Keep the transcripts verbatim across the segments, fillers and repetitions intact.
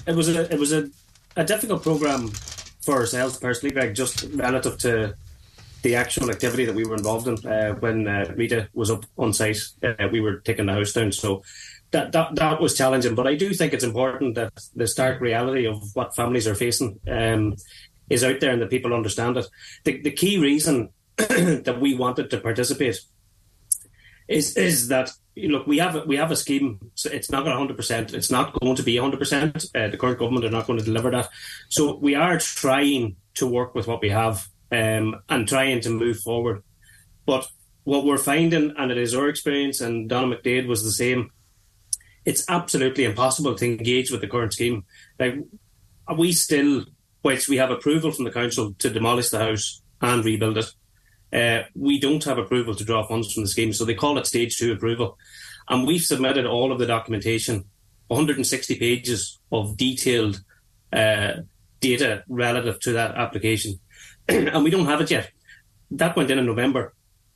it was a it was a, a difficult programme for ourselves personally, Greg, just relative to the actual activity that we were involved in. Uh, when uh, Rita was up on site, uh, we were taking the house down, so that, that that was challenging. But I do think it's important that the stark reality of what families are facing um, is out there and that people understand it. The, the key reason that we wanted to participate is is that, look, we have we have a scheme. So it's not going one hundred percent. It's not going to be one hundred percent. Uh, the current government are not going to deliver that. So we are trying to work with what we have um, and trying to move forward. But what we're finding, and it is our experience, and Donna McDade was the same, it's absolutely impossible to engage with the current scheme. Like, we still, whilst we have approval from the council to demolish the house and rebuild it, Uh, we don't have approval to draw funds from the scheme, so they call it stage two approval. And we've submitted all of the documentation, one hundred sixty pages of detailed uh, data relative to that application. And we don't have it yet. That went in in November.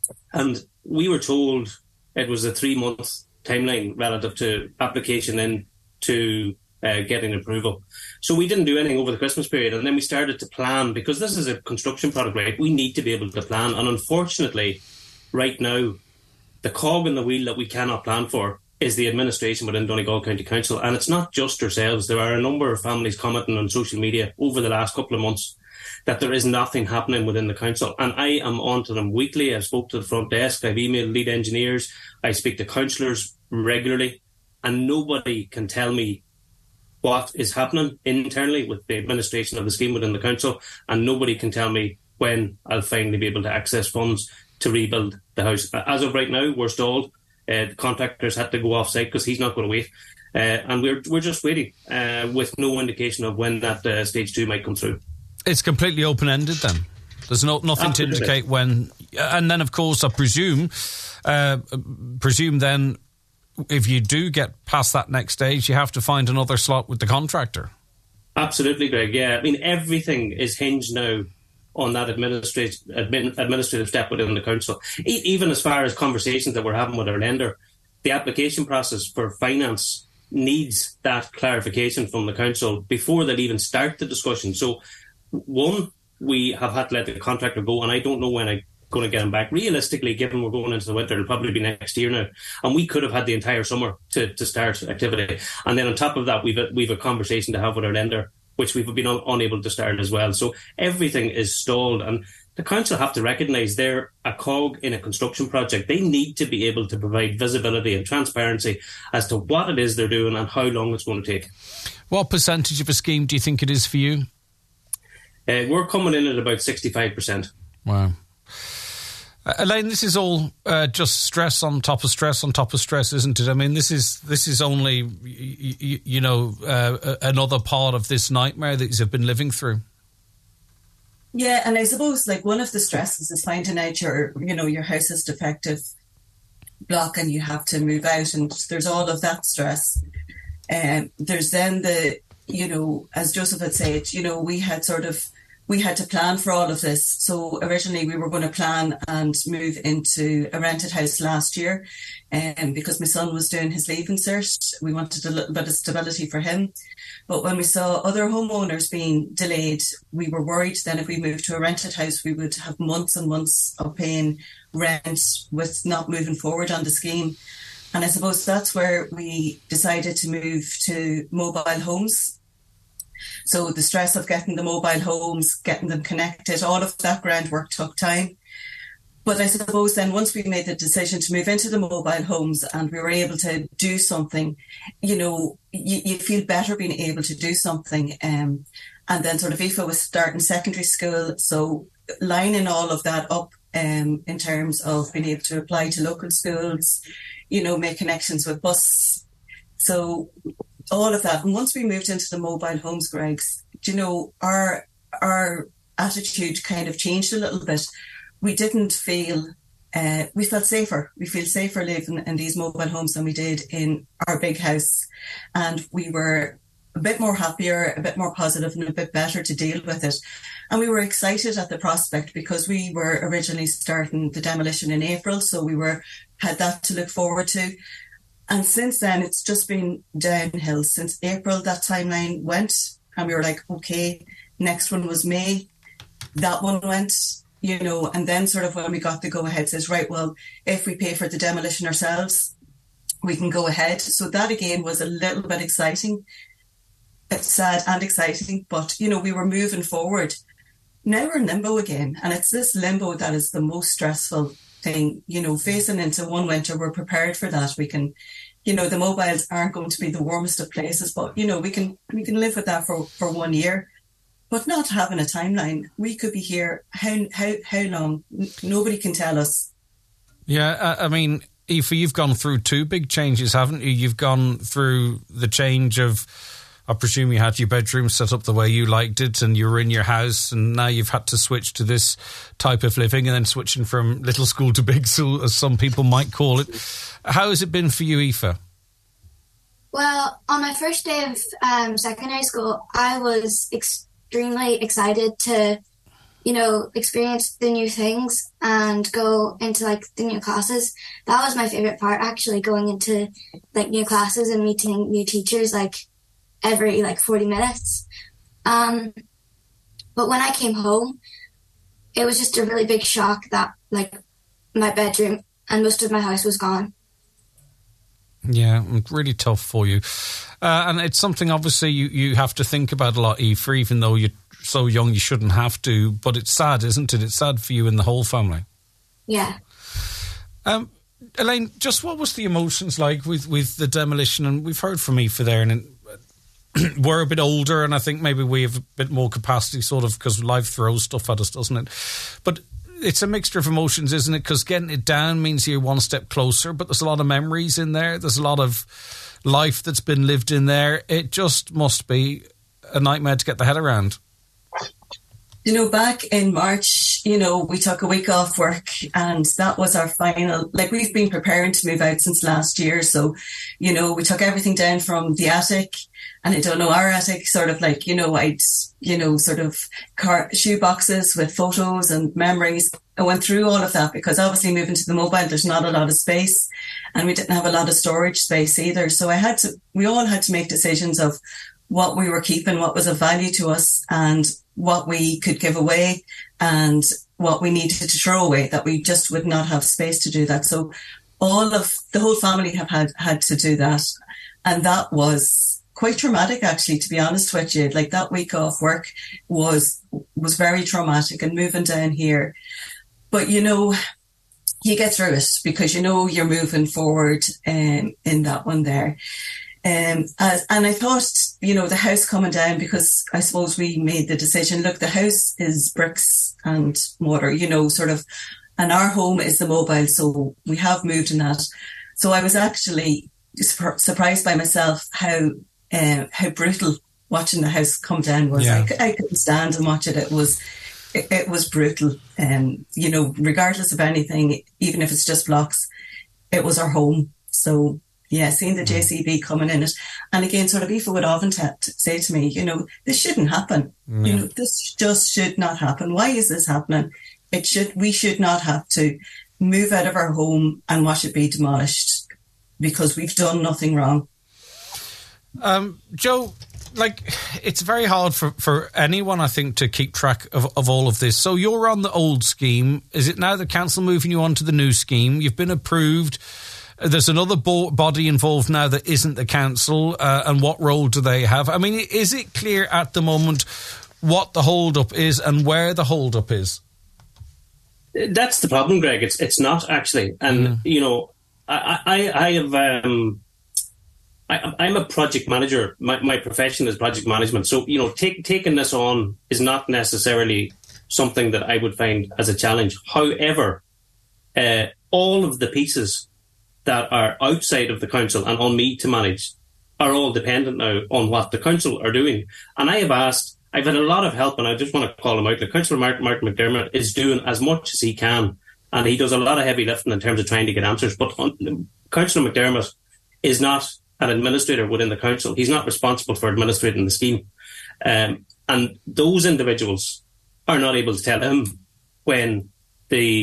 And we were told it was a three-month timeline relative to application in to uh, getting approval. So we didn't do anything over the Christmas period, and then we started to plan, because this is a construction product, right? We need to be able to plan, and unfortunately, right now, the cog in the wheel that we cannot plan for is the administration within Donegal County Council, and it's not just ourselves. There are a number of families commenting on social media over the last couple of months that there is nothing happening within the council, and I am on to them weekly. I've spoke to the front desk, I've emailed lead engineers, I speak to councillors regularly, and nobody can tell me what is happening internally with the administration of the scheme within the council, and nobody can tell me when I'll finally be able to access funds to rebuild the house. As of right now, we're stalled. Uh, the contractors had to go off site because he's not going to wait, uh, and we're we're just waiting uh, with no indication of when that uh, stage two might come through. It's completely open ended then. There's no nothing Absolutely. to indicate when, and then of course I presume, uh, presume then. If you do get past that next stage, you have to find another slot with the contractor. Absolutely, Greg. Yeah, I mean, everything is hinged now on that administrative admin, administrative step within the council. E- even as far as conversations that we're having with our lender, the application process for finance needs that clarification from the council before they'll even start the discussion. So, one, we have had to let the contractor go, and I don't know when I'm going to get him back. Realistically, given we're going into the winter, it'll probably be next year now, and we could have had the entire summer to, to start activity. And then on top of that, we've a, we've a conversation to have with our lender, which we've been un- unable to start as well. So everything is stalled, and the council have to recognise they're a cog in a construction project. They need to be able to provide visibility and transparency as to what it is they're doing and how long it's going to take. What percentage of a scheme do you think it is for you? Uh, we're coming in at about sixty-five percent. Wow. Uh, Elaine, this is all uh, just stress on top of stress on top of stress, isn't it? I mean, this is this is only, you, you know, uh, another part of this nightmare that you've been living through. Yeah, and I suppose, like, one of the stresses is finding out your, you know, your house is defective block and you have to move out, and there's all of that stress. And um, there's then the, you know, as Joseph had said, you know, we had sort of, we had to plan for all of this. So originally we were going to plan and move into a rented house last year, and um, because my son was doing his leaving cert, we wanted a little bit of stability for him. But when we saw other homeowners being delayed, we were worried then if we moved to a rented house, we would have months and months of paying rent with not moving forward on the scheme. And I suppose that's where we decided to move to mobile homes. So the stress of getting the mobile homes, getting them connected, all of that groundwork took time. But I suppose then once we made the decision to move into the mobile homes and we were able to do something, you know, you, you feel better being able to do something. Um, and then sort of Aoife was starting secondary school. So lining all of that up um, in terms of being able to apply to local schools, you know, make connections with bus. So all of that. And once we moved into the mobile homes, Greg's, you know, our our attitude kind of changed a little bit. We didn't feel, uh, we felt safer. We feel safer living in these mobile homes than we did in our big house. And we were a bit more happier, a bit more positive and a bit better to deal with it. And we were excited at the prospect because we were originally starting the demolition in April. So we were had that to look forward to. And since then, it's just been downhill. Since April, that timeline went, and we were like, okay, next one was May. That one went, you know, and then sort of when we got the go-ahead, says, right, well, if we pay for the demolition ourselves, we can go ahead. So that, again, was a little bit exciting. It's sad and exciting, but, you know, we were moving forward. Now we're in limbo again, and it's this limbo that is the most stressful thing, you know, facing into one winter. We're prepared for that. We can, you know, the mobiles aren't going to be the warmest of places, but, you know, we can we can live with that for, for one year, but not having a timeline. We could be here how how how long? Nobody can tell us. Yeah, I mean, Aoife, you've gone through two big changes, haven't you? You've gone through the change of, I presume you had your bedroom set up the way you liked it and you were in your house, and now you've had to switch to this type of living, and then switching from little school to big school, as some people might call it. How has it been for you, Aoife? Well, on my first day of um, secondary school, I was extremely excited to, you know, experience the new things and go into, like, the new classes. That was my favourite part, actually, going into, like, new classes and meeting new teachers, like, every like forty minutes. Um, but when I came home, it was just a really big shock that like my bedroom and most of my house was gone. Yeah, really tough for you. Uh, and it's something obviously you, you have to think about a lot, Aoife, even though you're so young you shouldn't have to. But it's sad, isn't it? It's sad for you and the whole family. Yeah. Um, Elaine, just what was the emotions like with, with the demolition? And we've heard from Aoife there, and we're a bit older, and I think maybe we have a bit more capacity, sort of, because life throws stuff at us, doesn't it? But it's a mixture of emotions, isn't it? Because getting it down means you're one step closer, but there's a lot of memories in there. There's a lot of life that's been lived in there. It just must be a nightmare to get the head around. You know, back in March, you know, we took a week off work, and that was our final, like, we've been preparing to move out since last year. So, you know, we took everything down from the attic, and I don't know, our attic sort of like, you know, I'd, you know, sort of car- shoe boxes with photos and memories. I went through all of that because obviously moving to the mobile, there's not a lot of space, and we didn't have a lot of storage space either. So I had to, we all had to make decisions of what we were keeping, what was of value to us, and what we could give away, and what we needed to throw away, that we just would not have space to do that. So all of the whole family have had, had to do that. And that was quite traumatic, actually, to be honest with you. Like, that week off work was, was very traumatic, and moving down here. But, you know, you get through it because, you know, you're moving forward um, in that one there. Um, as, and I thought, you know, the house coming down, because I suppose we made the decision, look, the house is bricks and mortar, you know, sort of, and our home is the mobile. So we have moved in that. So I was actually sur- surprised by myself how, uh, how brutal watching the house come down was. Yeah. I, I couldn't stand and watch it. It was, it, it was brutal. Um, you know, regardless of anything, even if it's just blocks, it was our home. So, yeah, seeing the J C B coming in it. And again, sort of Aoife would often t- t- say to me, you know, this shouldn't happen. Yeah. You know, this just should not happen. Why is this happening? It should, we should not have to move out of our home and watch it be demolished because we've done nothing wrong. Um, Joe, like, it's very hard for, for anyone, I think, to keep track of, of all of this. So you're on the old scheme. Is it now the council moving you on to the new scheme? You've been approved. There's another bo- body involved now that isn't the council, uh, and what role do they have? I mean, is it clear at the moment what the hold-up is and where the hold-up is? That's the problem, Greg. It's it's not actually. And, mm. you know, I, I, I have... Um, I, I'm a project manager. My, my profession is project management. So, you know, take, taking this on is not necessarily something that I would find as a challenge. However, uh, all of the pieces that are outside of the council and on me to manage are all dependent now on what the council are doing. And I have asked, I've had a lot of help, and I just want to call him out. The Councillor Martin, Martin McDermott is doing as much as he can, and he does a lot of heavy lifting in terms of trying to get answers. But on, Councillor McDermott is not an administrator within the council. He's not responsible for administrating the scheme. Um, and those individuals are not able to tell him when the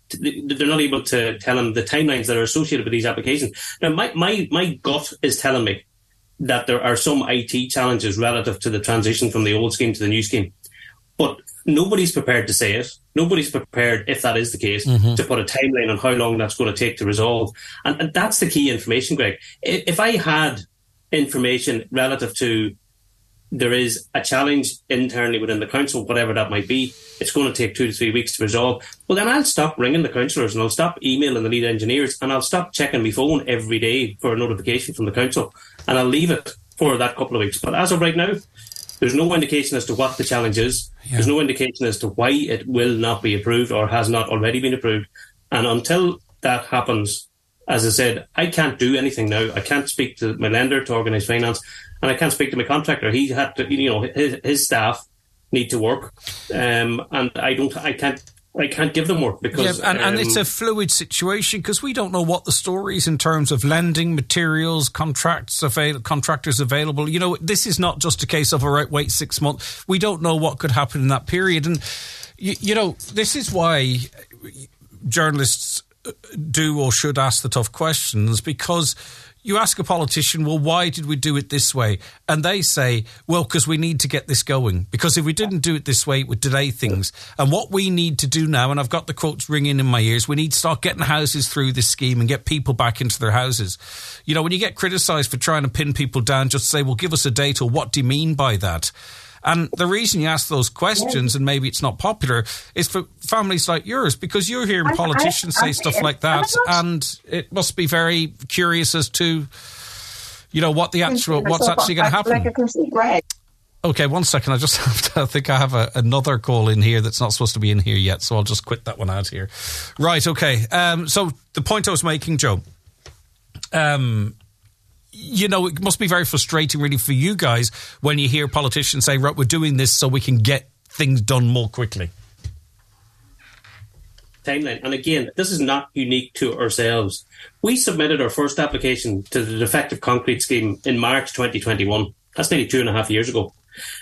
they're not able to tell them the timelines that are associated with these applications. Now, my, my, my gut is telling me that there are some I T challenges relative to the transition from the old scheme to the new scheme. But nobody's prepared to say it. Nobody's prepared, if that is the case, mm-hmm. to put a timeline on how long that's going to take to resolve. And, and that's the key information, Greg. If I had information relative to there is a challenge internally within the council, whatever that might be, it's going to take two to three weeks to resolve, well, then I'll stop ringing the councillors and I'll stop emailing the lead engineers and I'll stop checking my phone every day for a notification from the council, and I'll leave it for that couple of weeks. But as of right now, there's no indication as to what the challenge is. Yeah. There's no indication as to why it will not be approved or has not already been approved. And until that happens, as I said, I can't do anything now. I can't speak to my lender to organise finance, and I can't speak to my contractor. He had to, you know, his, his staff need to work, um, and I don't, I can't, I can't give them work because, yeah, and, um, and it's a fluid situation because we don't know what the story is in terms of lending, materials, contracts, avail- contractors available. You know, this is not just a case of, all right, wait six months. We don't know what could happen in that period, and you, you know, this is why journalists do or should ask the tough questions, because you ask a politician, well, why did we do it this way? And they say, well, because we need to get this going. Because if we didn't do it this way, it would delay things. And what we need to do now, and I've got the quotes ringing in my ears, we need to start getting houses through this scheme and get people back into their houses. You know, when you get criticised for trying to pin people down, just say, well, give us a date, or what do you mean by that? And the reason you ask those questions, and maybe it's not popular, is for families like yours, because you're hearing politicians say stuff like that, and it must be very curious as to, you know, what the actual, what's actually going to happen. Okay, one second. I just have to, I think I have a, another call in here that's not supposed to be in here yet, so I'll just quit that one out here. Right, okay. Um, so the point I was making, Joe, um, you know, it must be very frustrating really for you guys when you hear politicians say, right, we're doing this so we can get things done more quickly. Timeline. And again, this is not unique to ourselves. We submitted our first application to the defective concrete scheme in March twenty twenty-one. That's nearly two and a half years ago.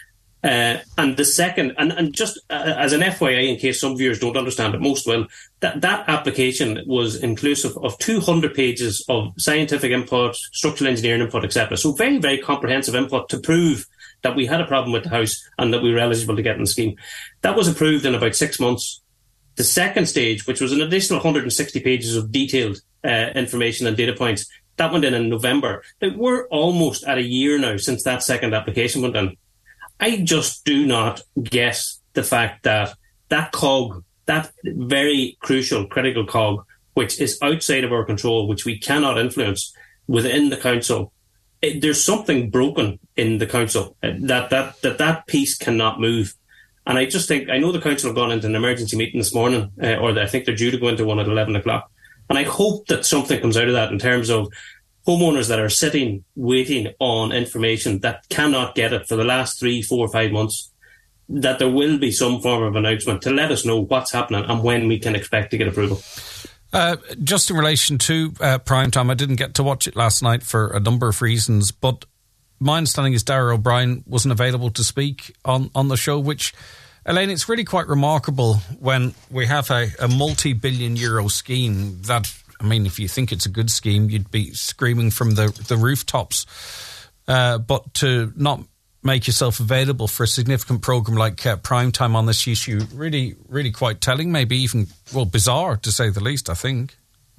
Uh, and the second, and, and just uh, as an F Y I, in case some viewers don't understand it, most will, that, that application was inclusive of two hundred pages of scientific input, structural engineering input, et cetera. So very, very comprehensive input to prove that we had a problem with the house and that we were eligible to get in the scheme. That was approved in about six months. The second stage, which was an additional one hundred sixty pages of detailed uh, information and data points, that went in in November. Now, we're almost at a year now since that second application went in. I just do not get the fact that that cog, that very crucial, critical cog, which is outside of our control, which we cannot influence within the council, it, there's something broken in the council, that that that that piece cannot move. And I just think, I know the council have gone into an emergency meeting this morning, uh, or I think they're due to go into one at eleven o'clock. And I hope that something comes out of that in terms of homeowners that are sitting, waiting on information that cannot get it for the last three, four, five months, that there will be some form of announcement to let us know what's happening and when we can expect to get approval. Uh, just in relation to uh, prime time, I didn't get to watch it last night for a number of reasons, but my understanding is Darragh O'Brien wasn't available to speak on, on the show, which, Elaine, it's really quite remarkable when we have a, a multi-billion euro scheme that, I mean, if you think it's a good scheme, you'd be screaming from the, the rooftops. Uh, but to not make yourself available for a significant programme like uh, Prime Time on this issue, really, really quite telling, maybe even, well, bizarre to say the least, I think.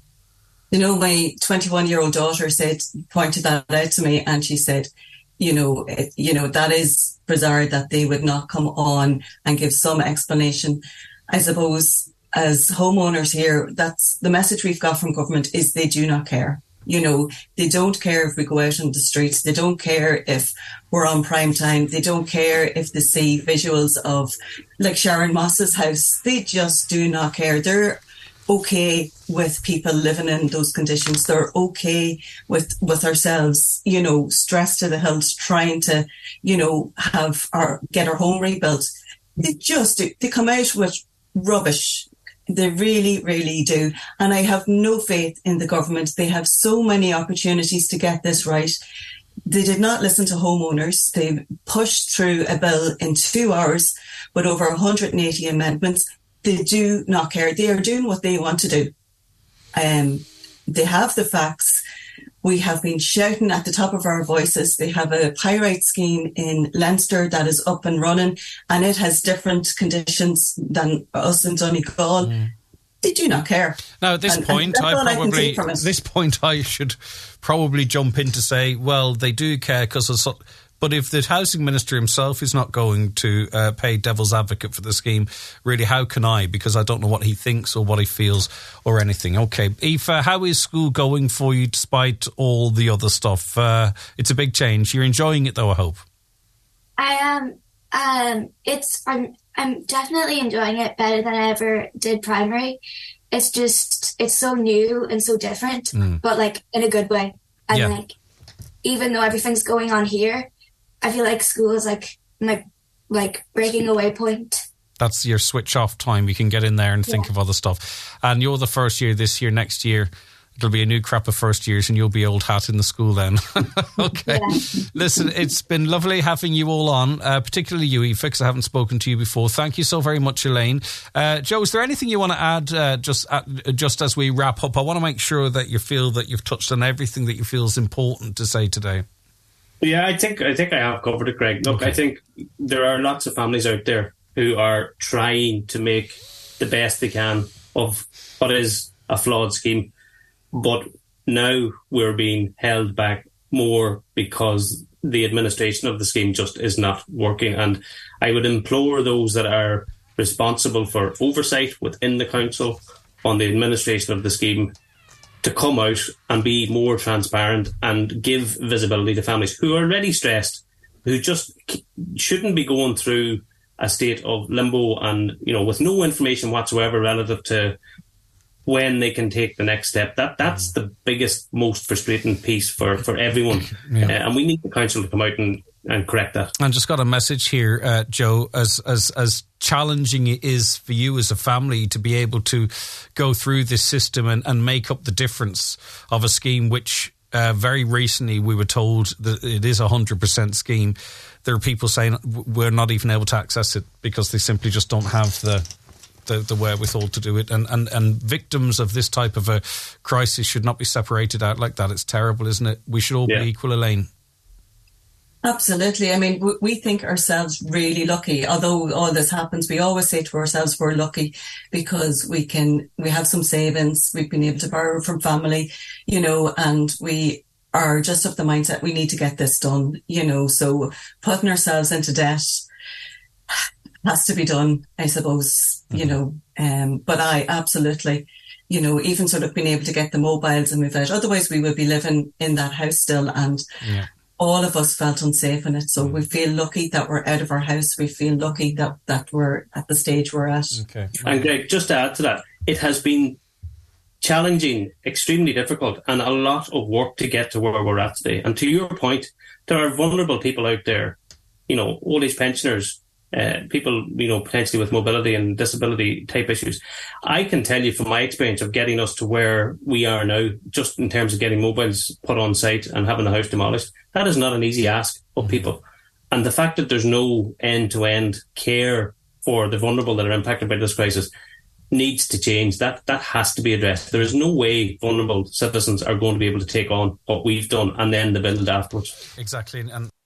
You know, my twenty-one-year-old daughter said, pointed that out to me, and she said, you know, it, you know, that is bizarre that they would not come on and give some explanation. I suppose as homeowners here, that's the message we've got from government, is they do not care. You know, they don't care if we go out on the streets. They don't care if we're on prime time. They don't care if they see visuals of, like, Sharon Moss's house. They just do not care. They're okay with people living in those conditions. They're okay with, with ourselves, you know, stressed to the hilt, trying to, you know, have our, get our home rebuilt. They just do. They come out with rubbish. They really, really do. And I have no faith in the government. They have so many opportunities to get this right. They did not listen to homeowners. They pushed through a bill in two hours with over one hundred eighty amendments. they do not care. They are doing what they want to do. Um, they have the facts. We have been shouting at the top of our voices. They have a pyrite scheme in Leinster that is up and running, and it has different conditions than us in Donegal. Mm. They do not care. Now, at this and, point, and I probably I at this point I should probably jump in to say, well, they do care because of. So- But if the housing minister himself is not going to uh, pay devil's advocate for the scheme, really, how can I? Because I don't know what he thinks or what he feels or anything. Okay, Aoife, how is school going for you despite all the other stuff? Uh, it's a big change. You're enjoying it, though, I hope. I am. Um, it's. I'm. I'm definitely enjoying it better than I ever did primary. It's just. It's so new and so different, mm. but like in a good way. And yeah. like, even though everything's going on here, I feel like school is like my like breaking away point. That's your switch off time. You can get in there and think yeah. of other stuff. And you're the first year this year. Next year, it'll be a new crop of first years and you'll be old hat in the school then. Okay. Yeah. Listen, it's been lovely having you all on, uh, particularly you, Aoife, because I haven't spoken to you before. Thank you so very much, Elaine. Uh, Joe, is there anything you want to add uh, just uh, just as we wrap up? I want to make sure that you feel that you've touched on everything that you feel is important to say today. Yeah, I think I think I have covered it, Greg. Look, okay. I think there are lots of families out there who are trying to make the best they can of what is a flawed scheme. But now we're being held back more because the administration of the scheme just is not working. And I would implore those that are responsible for oversight within the council on the administration of the scheme to come out and be more transparent and give visibility to families who are already stressed, who just shouldn't be going through a state of limbo and, you know, with no information whatsoever relative to when they can take the next step. That That's the biggest, most frustrating piece for, for everyone. Yeah. Uh, and we need the council to come out and, and correct that. And just got a message here, uh, Joe, as, as, as challenging it is for you as a family to be able to go through this system and, and make up the difference of a scheme which uh, very recently we were told that it is a one hundred percent scheme. There are people saying we're not even able to access it because they simply just don't have the The, the wherewithal to do it, and, and, and victims of this type of a crisis should not be separated out like that. It's terrible, isn't it? We should all yeah. be equal, Elaine. Absolutely. I mean, we think ourselves really lucky. Although all this happens, we always say to ourselves we're lucky because we can, we have some savings, we've been able to borrow from family, you know, and we are just of the mindset we need to get this done, you know, so putting ourselves into debt has to be done, I suppose, you mm-hmm. know, um, but I absolutely, you know, even sort of being able to get the mobiles and move out. Otherwise, we would be living in that house still, and yeah. all of us felt unsafe in it. So mm. we feel lucky that we're out of our house. We feel lucky that, that we're at the stage we're at. Okay. And Greg, just to add to that, it has been challenging, extremely difficult, and a lot of work to get to where we're at today. And to your point, there are vulnerable people out there, you know, old age pensioners, Uh, people, you know, potentially with mobility and disability type issues. I can tell you from my experience of getting us to where we are now, just in terms of getting mobiles put on site and having the house demolished, that is not an easy ask of people. And the fact that there's no end-to-end care for the vulnerable that are impacted by this crisis needs to change. That that has to be addressed. There is no way vulnerable citizens are going to be able to take on what we've done and then the build afterwards. Exactly. And